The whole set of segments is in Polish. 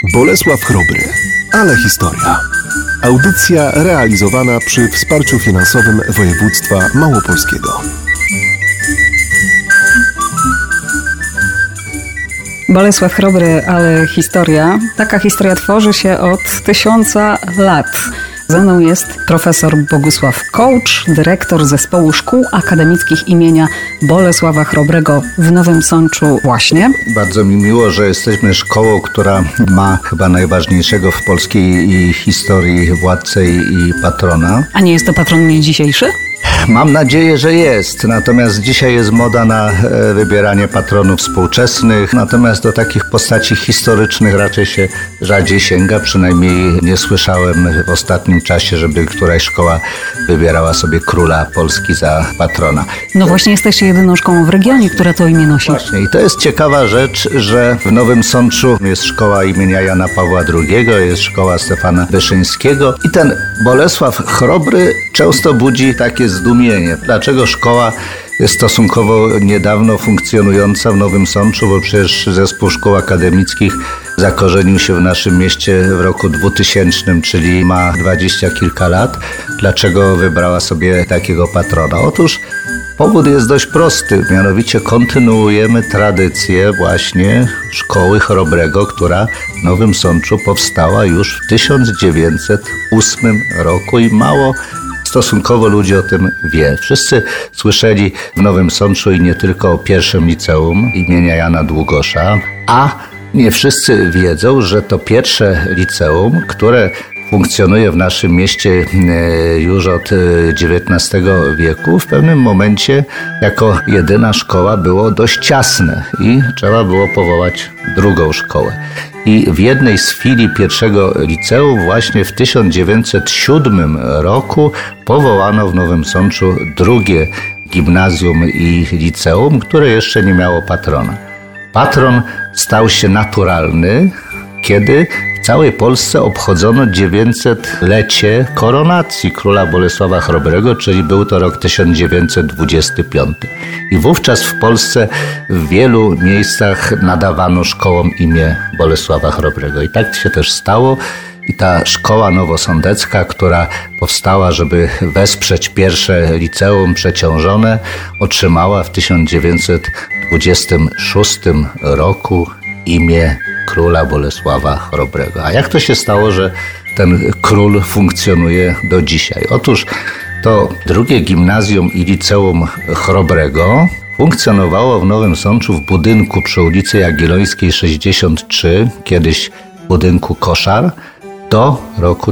Bolesław Chrobry, ale historia. Audycja realizowana przy wsparciu finansowym województwa małopolskiego. Bolesław Chrobry, ale historia. Taka historia tworzy się od 1000 lat. Ze mną jest profesor Bogusław Kołcz, dyrektor Zespołu Szkół Akademickich imienia Bolesława Chrobrego w Nowym Sączu właśnie. Bardzo mi miło, że jesteśmy szkołą, która ma chyba najważniejszego w polskiej historii władcę i patrona. A nie jest to patron nie dzisiejszy? Mam nadzieję, że jest. Natomiast dzisiaj jest moda na wybieranie patronów współczesnych. Natomiast do takich postaci historycznych raczej się rzadziej sięga. Przynajmniej nie słyszałem w ostatnim czasie, żeby któraś szkoła wybierała sobie króla Polski za patrona. No właśnie jesteście jedyną szkołą w regionie, która to imię nosi. Właśnie i to jest ciekawa rzecz, że w Nowym Sączu jest szkoła imienia Jana Pawła II, jest szkoła Stefana Wyszyńskiego i ten Bolesław Chrobry często budzi takie zdumienie. Dlaczego szkoła jest stosunkowo niedawno funkcjonująca w Nowym Sączu, bo przecież Zespół Szkół Akademickich zakorzenił się w naszym mieście w roku 2000, czyli ma 20 kilka lat. Dlaczego wybrała sobie takiego patrona? Otóż powód jest dość prosty, mianowicie kontynuujemy tradycję właśnie Szkoły Chrobrego, która w Nowym Sączu powstała już w 1908 roku i mało stosunkowo ludzi o tym wie. Wszyscy słyszeli w Nowym Sączu i nie tylko o pierwszym liceum imienia Jana Długosza, a nie wszyscy wiedzą, że to pierwsze liceum, które funkcjonuje w naszym mieście już od XIX wieku, w pewnym momencie jako jedyna szkoła było dość ciasne i trzeba było powołać drugą szkołę. I w jednej z filii pierwszego liceum właśnie w 1907 roku powołano w Nowym Sączu drugie gimnazjum i liceum, które jeszcze nie miało patrona. Patron stał się naturalny, kiedy w całej Polsce obchodzono 900-lecie koronacji króla Bolesława Chrobrego, czyli był to rok 1925. I wówczas w Polsce w wielu miejscach nadawano szkołom imię Bolesława Chrobrego. I tak się też stało. I ta szkoła nowosądecka, która powstała, żeby wesprzeć pierwsze liceum przeciążone, otrzymała w 1926 roku imię króla Bolesława Chrobrego. A jak to się stało, że ten król funkcjonuje do dzisiaj? Otóż to drugie gimnazjum i liceum Chrobrego funkcjonowało w Nowym Sączu w budynku przy ulicy Jagiellońskiej 63, kiedyś budynku Koszar, do roku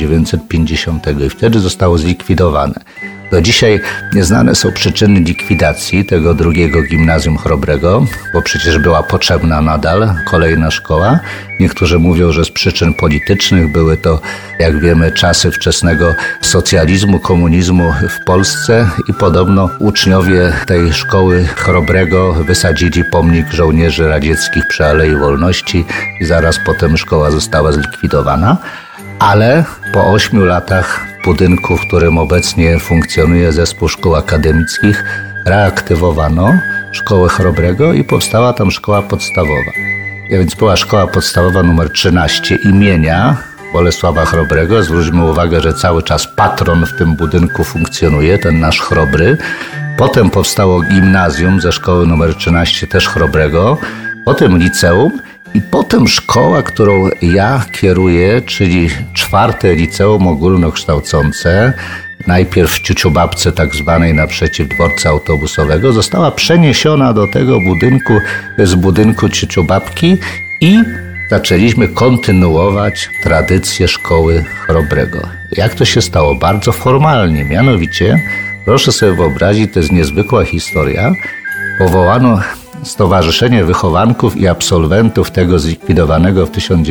1950 i wtedy zostało zlikwidowane. Do dzisiaj nieznane są przyczyny likwidacji tego drugiego gimnazjum Chrobrego, bo przecież była potrzebna nadal kolejna szkoła. Niektórzy mówią, że z przyczyn politycznych były to, jak wiemy, czasy wczesnego socjalizmu, komunizmu w Polsce i podobno uczniowie tej szkoły Chrobrego wysadzili pomnik żołnierzy radzieckich przy Alei Wolności i zaraz potem szkoła została zlikwidowana. Ale po 8 latach w budynku, w którym obecnie funkcjonuje Zespół Szkół Akademickich, reaktywowano szkołę Chrobrego i powstała tam szkoła podstawowa. A więc była szkoła podstawowa nr 13 imienia Bolesława Chrobrego. Zwróćmy uwagę, że cały czas patron w tym budynku funkcjonuje, ten nasz Chrobry. Potem powstało gimnazjum ze szkoły nr 13 też Chrobrego, potem liceum i potem szkoła, którą ja kieruję, czyli 4. liceum ogólnokształcące, najpierw w Ciuciubabce tak zwanej naprzeciw dworca autobusowego, została przeniesiona do tego budynku z budynku Ciuciubabki i zaczęliśmy kontynuować tradycję szkoły Chrobrego. Jak to się stało? Bardzo formalnie, mianowicie, proszę sobie wyobrazić, to jest niezwykła historia, powołano Stowarzyszenie Wychowanków i Absolwentów tego zlikwidowanego w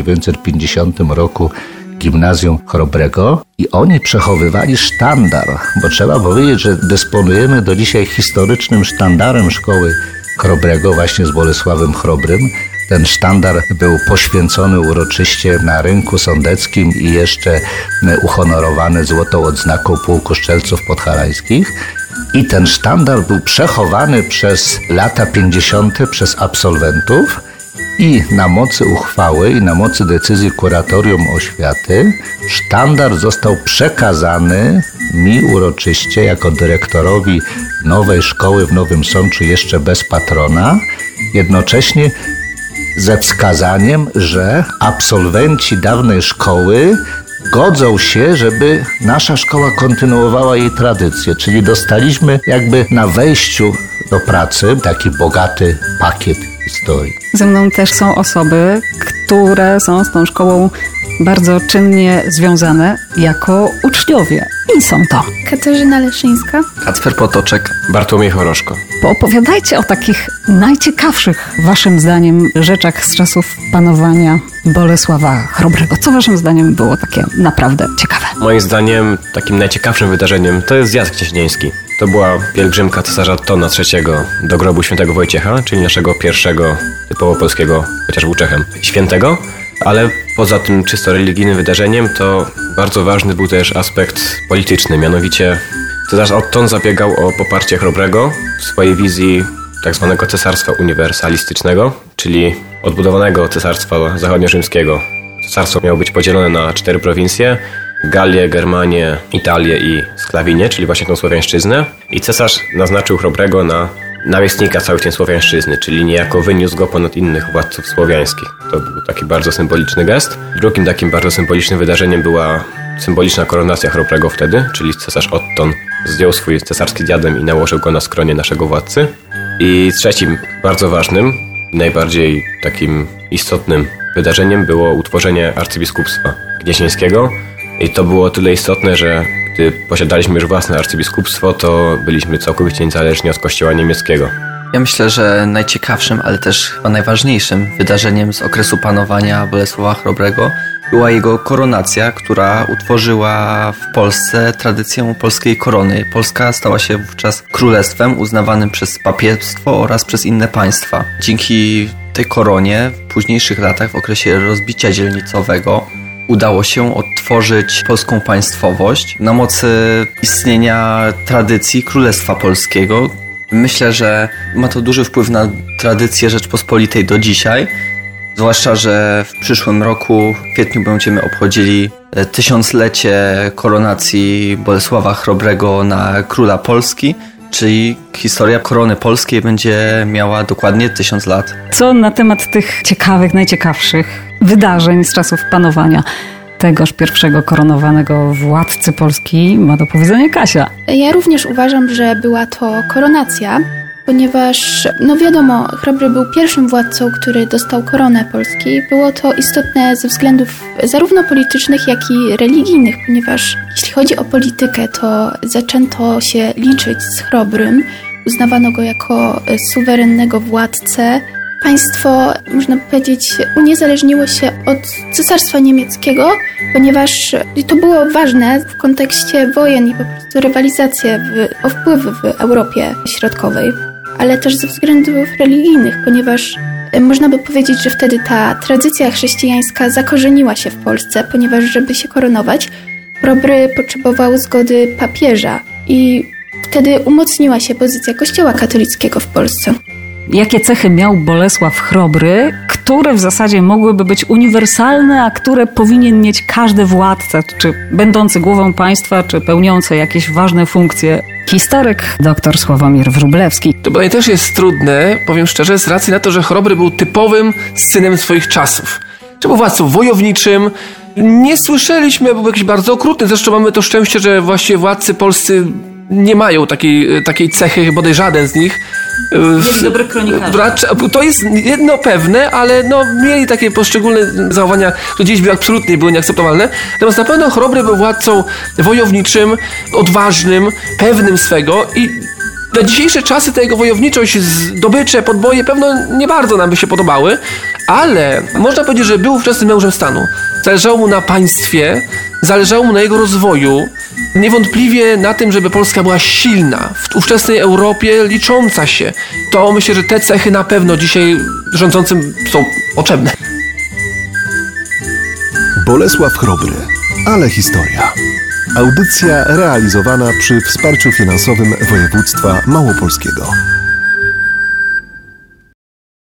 1950 roku Gimnazjum Chrobrego i oni przechowywali sztandar, bo trzeba powiedzieć, że dysponujemy do dzisiaj historycznym sztandarem szkoły Chrobrego właśnie z Bolesławem Chrobrym. Ten sztandar był poświęcony uroczyście na rynku sądeckim i jeszcze uhonorowany złotą odznaką Pułku Strzelców Podhalańskich. I ten sztandar był przechowany przez lata 50. przez absolwentów i na mocy uchwały i na mocy decyzji Kuratorium Oświaty sztandar został przekazany mi uroczyście jako dyrektorowi nowej szkoły w Nowym Sączu, jeszcze bez patrona, jednocześnie ze wskazaniem, że absolwenci dawnej szkoły godzą się, żeby nasza szkoła kontynuowała jej tradycję, czyli dostaliśmy jakby na wejściu do pracy taki bogaty pakiet historii. Ze mną też są osoby, które są z tą szkołą bardzo czynnie związane jako uczniowie. I są to. Katarzyna Leszyńska. Kacper Potoczek. Bartłomiej Choroszko. Poopowiadajcie o takich najciekawszych, waszym zdaniem, rzeczach z czasów panowania Bolesława Chrobrego. Co waszym zdaniem było takie naprawdę ciekawe? Moim zdaniem takim najciekawszym wydarzeniem to jest zjazd cieśnieński. To była pielgrzymka cesarza Ottona III do grobu świętego Wojciecha, czyli naszego pierwszego typowo polskiego, chociaż był Czechem, świętego. Ale poza tym czysto religijnym wydarzeniem to bardzo ważny był też aspekt polityczny. Mianowicie cesarz Otton zabiegał o poparcie Chrobrego w swojej wizji tak zwanego cesarstwa uniwersalistycznego, czyli odbudowanego cesarstwa zachodniorzymskiego. Cesarstwo miało być podzielone na 4 prowincje: Gallię, Germanię, Italię i Sklawinię, czyli właśnie tą słowiańszczyznę. I cesarz naznaczył Chrobrego na namiestnika całej tej słowiańszczyzny, czyli niejako wyniósł go ponad innych władców słowiańskich. To był taki bardzo symboliczny gest. Drugim takim bardzo symbolicznym wydarzeniem była symboliczna koronacja Chrobrego wtedy, czyli cesarz Otton zdjął swój cesarski diadem i nałożył go na skronie naszego władcy. I trzecim bardzo ważnym, najbardziej takim istotnym wydarzeniem było utworzenie arcybiskupstwa gnieźnieńskiego. I to było o tyle istotne, że gdy posiadaliśmy już własne arcybiskupstwo, to byliśmy całkowicie niezależni od kościoła niemieckiego. Ja myślę, że najciekawszym, ale też chyba najważniejszym wydarzeniem z okresu panowania Bolesława Chrobrego była jego koronacja, która utworzyła w Polsce tradycję polskiej korony. Polska stała się wówczas królestwem uznawanym przez papiestwo oraz przez inne państwa. Dzięki tej koronie w późniejszych latach, w okresie rozbicia dzielnicowego, udało się odtworzyć polską państwowość na mocy istnienia tradycji Królestwa Polskiego. Myślę, że ma to duży wpływ na tradycję Rzeczpospolitej do dzisiaj. Zwłaszcza, że w przyszłym roku, w kwietniu, będziemy obchodzili 1000-lecie koronacji Bolesława Chrobrego na króla Polski, czyli historia korony polskiej będzie miała dokładnie 1000 lat. Co na temat tych ciekawych, najciekawszych wydarzeń z czasów panowania tegoż pierwszego koronowanego władcy Polski ma do powiedzenia Kasia? Ja również uważam, że była to koronacja, ponieważ, wiadomo, Chrobry był pierwszym władcą, który dostał koronę Polski. Było to istotne ze względów zarówno politycznych, jak i religijnych, ponieważ jeśli chodzi o politykę, to zaczęto się liczyć z Chrobrym. Uznawano go jako suwerennego władcę. Państwo, można powiedzieć, uniezależniło się od Cesarstwa Niemieckiego, ponieważ to było ważne w kontekście wojen i po prostu rywalizację o wpływy w Europie Środkowej, ale też ze względów religijnych, ponieważ można by powiedzieć, że wtedy ta tradycja chrześcijańska zakorzeniła się w Polsce, ponieważ żeby się koronować, Chrobry potrzebował zgody papieża i wtedy umocniła się pozycja Kościoła katolickiego w Polsce. Jakie cechy miał Bolesław Chrobry, które w zasadzie mogłyby być uniwersalne, a które powinien mieć każdy władca, czy będący głową państwa, czy pełniący jakieś ważne funkcje? Historyk dr Sławomir Wróblewski. To badanie też jest trudne, powiem szczerze, z racji na to, że Chrobry był typowym synem swoich czasów. Czy był władcą wojowniczym. Nie słyszeliśmy, był jakiś bardzo okrutny. Zresztą mamy to szczęście, że właściwie władcy polscy nie mają takiej cechy, bodaj żaden z nich. Mieli dobrych kronikarzy. To jest jedno pewne, ale mieli takie poszczególne zachowania, które gdzieś absolutnie były nieakceptowalne. Natomiast na pewno Chrobry był władcą wojowniczym, odważnym, pewnym swego i na dzisiejsze czasy ta jego wojowniczość, zdobycze, podboje pewno nie bardzo nam by się podobały, ale można powiedzieć, że był wczesnym mężem stanu. Zależało mu na państwie, zależało mu na jego rozwoju, niewątpliwie na tym, żeby Polska była silna, w ówczesnej Europie licząca się. To myślę, że te cechy na pewno dzisiaj rządzącym są potrzebne. Bolesław Chrobry, ale historia. Audycja realizowana przy wsparciu finansowym województwa małopolskiego.